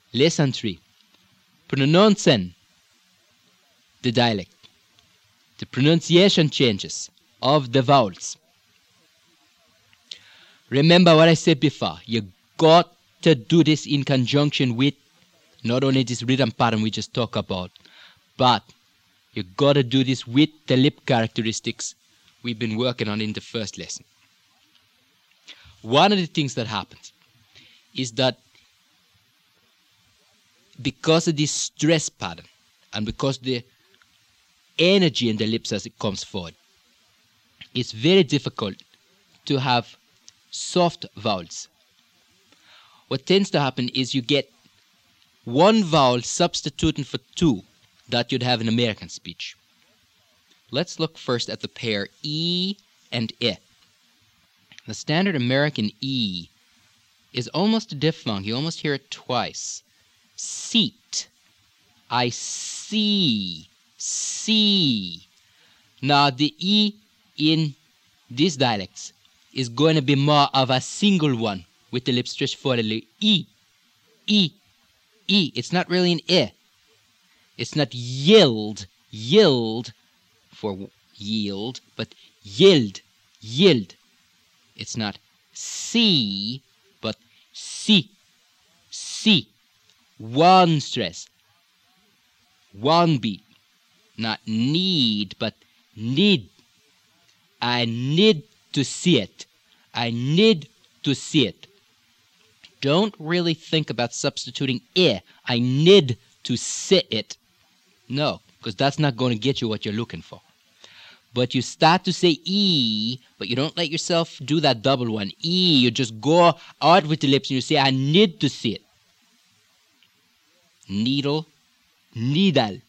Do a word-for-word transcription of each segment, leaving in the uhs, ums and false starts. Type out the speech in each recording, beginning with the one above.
Lesson three. Pronouncing the dialect. The pronunciation changes of the vowels. Remember what I said before. You got to do this in conjunction with not only this rhythm pattern we just talked about, but you got to do this with the lip characteristics we've been working on in the first lesson. One of the things that happens is that because of this stress pattern and because the energy in the lips as it comes forward, it's very difficult to have soft vowels. What tends to happen is you get one vowel substituting for two that you'd have in American speech. Let's look first at the pair E and E. The standard American E is almost a diphthong. You almost hear it twice. Seat. I see. See. Now the E in these dialects is going to be more of a single one with the lips stretched forwardly. E. E. E. It's not really an E. It's not yield. Yield for yield, but yield. Yield. It's not see, but see. See. One stress. One beat. Not need, but need. I need to see it. I need to see it. Don't really think about substituting e. I need to see it. No, because that's not going to get you what you're looking for. But you start to say E, but you don't let yourself do that double one. E, you just go out with the lips and you say, I need to see it. Needle, needle.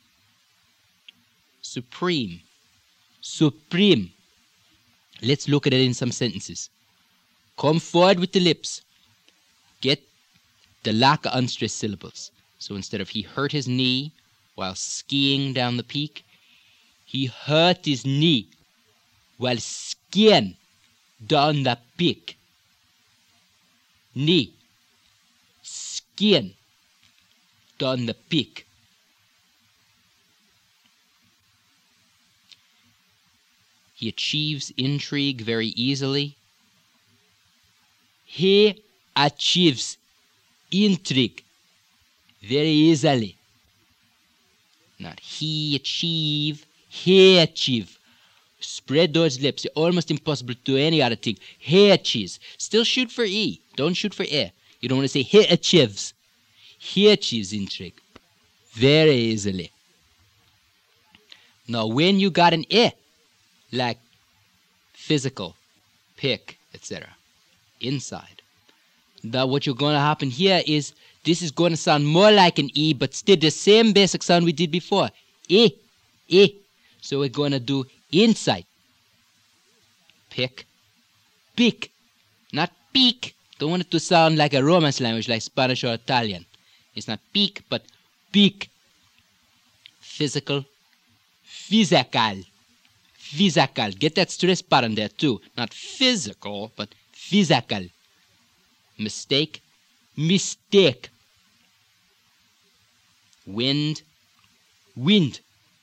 Supreme, supreme. Let's look at it in some sentences. Come forward with the lips. Get the lack of unstressed syllables. So instead of he hurt his knee while skiing down the peak, he hurt his knee while skiing down the peak. Knee. Skiing down the peak. He achieves intrigue very easily. He achieves intrigue very easily. Not he achieve, he achieve. Spread those lips. It's almost impossible to do any other thing. He achieves. Still shoot for E. Don't shoot for E. You don't want to say he achieves. He achieves intrigue very easily. Now when you got an E, like physical, pick, et cetera, inside. Now what you're going to happen here is this is going to sound more like an E, but still the same basic sound we did before. E, E. So we're going to do inside. Pick, pick, not peak. Don't want it to sound like a Romance language like Spanish or Italian. It's not peak, but peak. Physical, physical. Physical. Get that stress pattern there too. Not physical, but physical. Mistake, mistake. Wind, wind.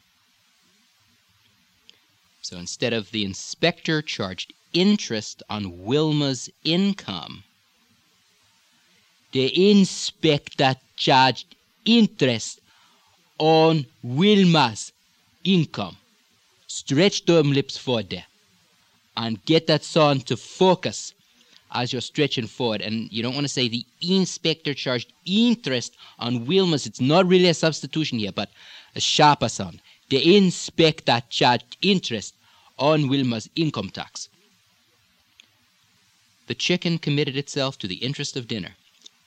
So instead of the inspector charged interest on Wilma's income, the inspector charged interest on Wilma's income. Stretch them lips forward there and get that sound to focus as you're stretching forward. And you don't want to say the inspector charged interest on Wilma's. It's not really a substitution here, but a sharper sound. The inspector charged interest on Wilma's income tax. The chicken committed itself to the interest of dinner.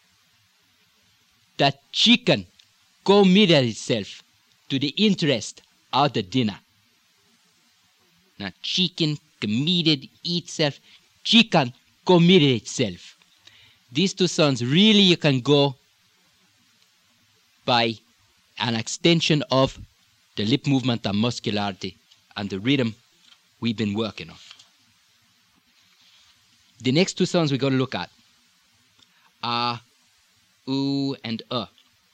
The chicken committed itself to the interest of the dinner. Now, chicken committed itself. Chicken committed itself. These two sounds really you can go by an extension of the lip movement and muscularity and the rhythm we've been working on. The next two sounds we're going to look at are oo and uh.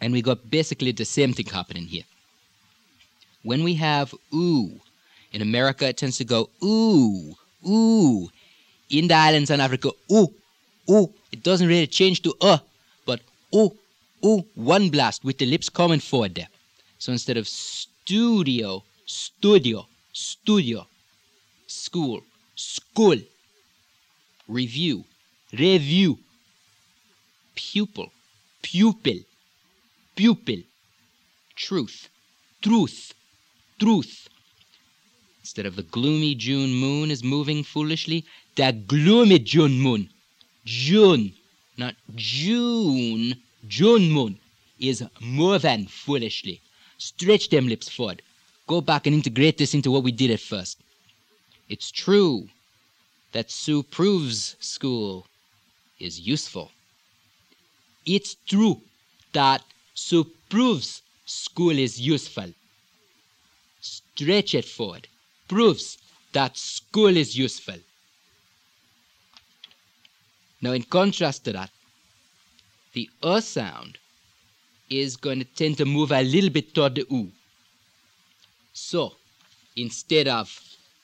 And we got basically the same thing happening here. When we have ooh, in America it tends to go ooh, ooh. In the islands and Africa, ooh, ooh. It doesn't really change to uh, but ooh, ooh, one blast with the lips coming forward there. So instead of studio, studio, studio, school, school, review, review, pupil, pupil, pupil, truth, truth, truth. Instead of the gloomy June moon is moving foolishly, the gloomy June moon, June, not June, June moon is moving foolishly. Stretch them lips forward. Go back and integrate this into what we did at first. It's true that Sue proves school is useful. It's true that Sue proves school is useful. Stretch it forward. Proves that school is useful. Now, in contrast to that, the uh sound is going to tend to move a little bit toward the oo. So, instead of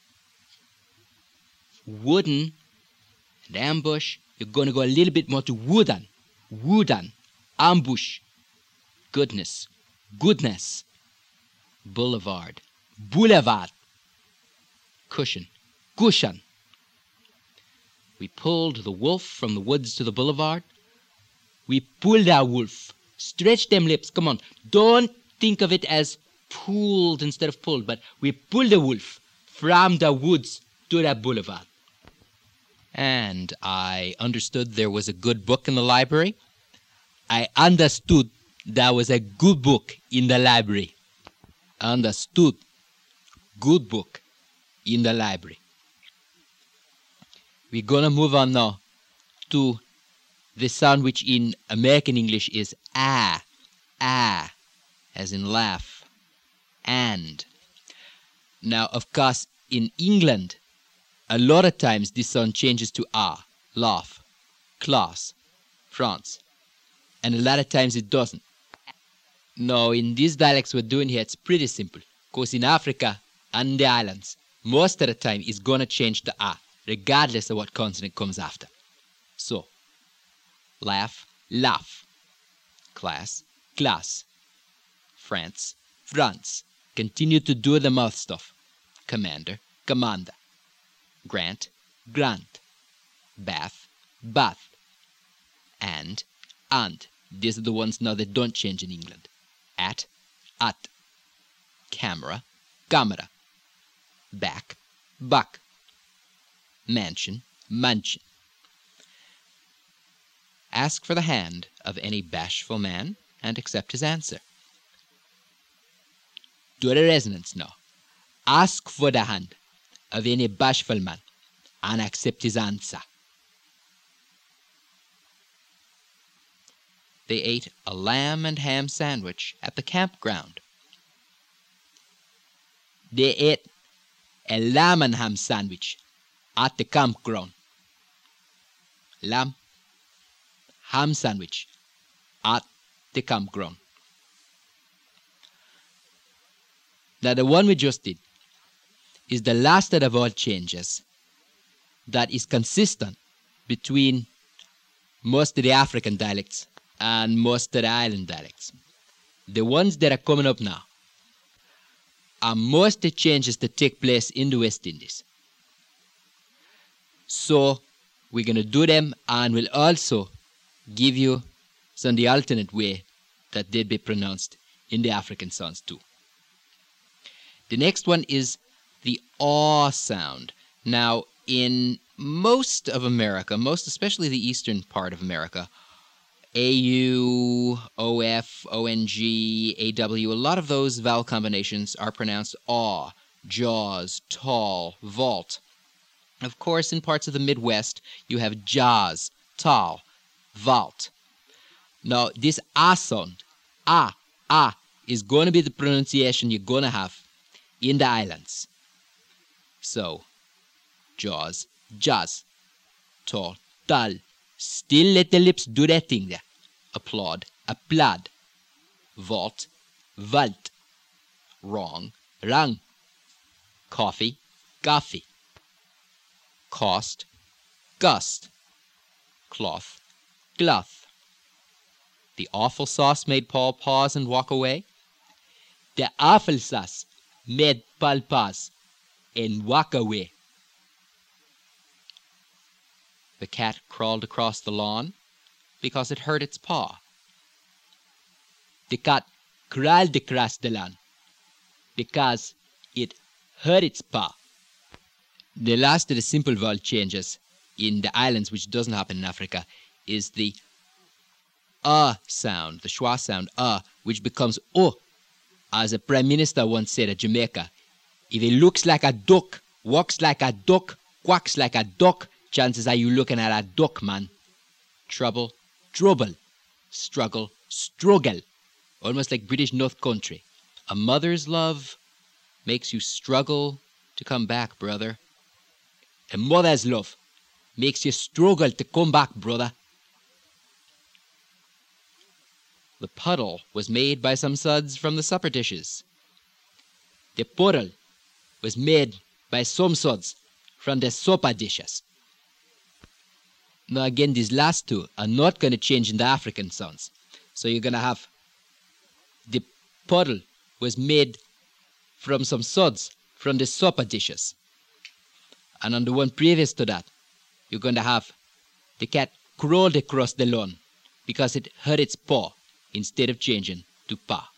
wooden and ambush, you're going to go a little bit more to wooden, wooden, ambush, goodness, goodness, boulevard, boulevard, cushion, cushion. We pulled the wolf from the woods to the boulevard. We pulled our wolf. Stretch them lips. Come on. Don't think of it as pulled instead of pulled, but we pulled the wolf from the woods to the boulevard. And I understood there was a good book in the library. I understood there was a good book in the library. Understood. Good book in the library. We're gonna move on now to the sound which in American English is ah, ah, as in laugh, and. Now, of course, in England, a lot of times this sound changes to ah, laugh, class, France, and a lot of times it doesn't. Now, in these dialects we're doing here, it's pretty simple, because in Africa and the islands, most of the time it's gonna change to ah, regardless of what consonant comes after. So, laugh, laugh, class, class, France, France. Continue to do the mouth stuff. Commander, commander. Grant, grant. Bath, bath. And, and. These are the ones now that don't change in England. At, at. Camera, camera. Back, back. Mansion, mansion. Ask for the hand of any bashful man and accept his answer. Do the resonance now. Ask for the hand of any bashful man and accept his answer. They ate a lamb and ham sandwich at the campground. They ate a lamb and ham sandwich at the campground. Lamb, ham sandwich at the campground. Now the one we just did is the last out of all changes that is consistent between most of the African dialects and most of the island dialects. The ones that are coming up now are most of the changes that take place in the West Indies. So we're going to do them, and we'll also give you some of the alternate way that they'd be pronounced in the African sounds too. The next one is the aw sound. Now, in most of America, most especially the eastern part of America, A U, O F, O N G, A W, a lot of those vowel combinations are pronounced aw, jaws, tall, vault. Of course, in parts of the Midwest, you have jaws, tall, vault. Now, this ah sound, ah, ah, is going to be the pronunciation you're going to have in the islands. So, jaws, jazz, tall, tall. Still let the lips do their thing there. Applaud, applaud. vault, vault. Wrong, rang. Coffee, coffee. Cost, gust. Cloth, cloth. The awful sauce made Paul pause and walk away. The awful sauce made Paul pause and walk away. The cat crawled across the lawn because it hurt its paw. The cat crawled across the lawn because it hurt its paw. The last of the simple vowel changes in the islands, which doesn't happen in Africa, is the uh sound, the schwa sound, uh, which becomes oh. As a prime minister once said at Jamaica, if he looks like a duck, walks like a duck, quacks like a duck, chances are you looking at a duck, man. Trouble, trouble. Struggle, struggle. Almost like British North Country. A mother's love makes you struggle to come back, brother. A mother's love makes you struggle to come back, brother. The puddle was made by some suds from the supper dishes. The puddle was made by some suds from the supper dishes. Now again, these last two are not going to change in the African sounds. So you're going to have the puddle was made from some suds from the supper dishes. And on the one previous to that, you're going to have the cat crawled across the lawn because it hurt its paw instead of changing to pa.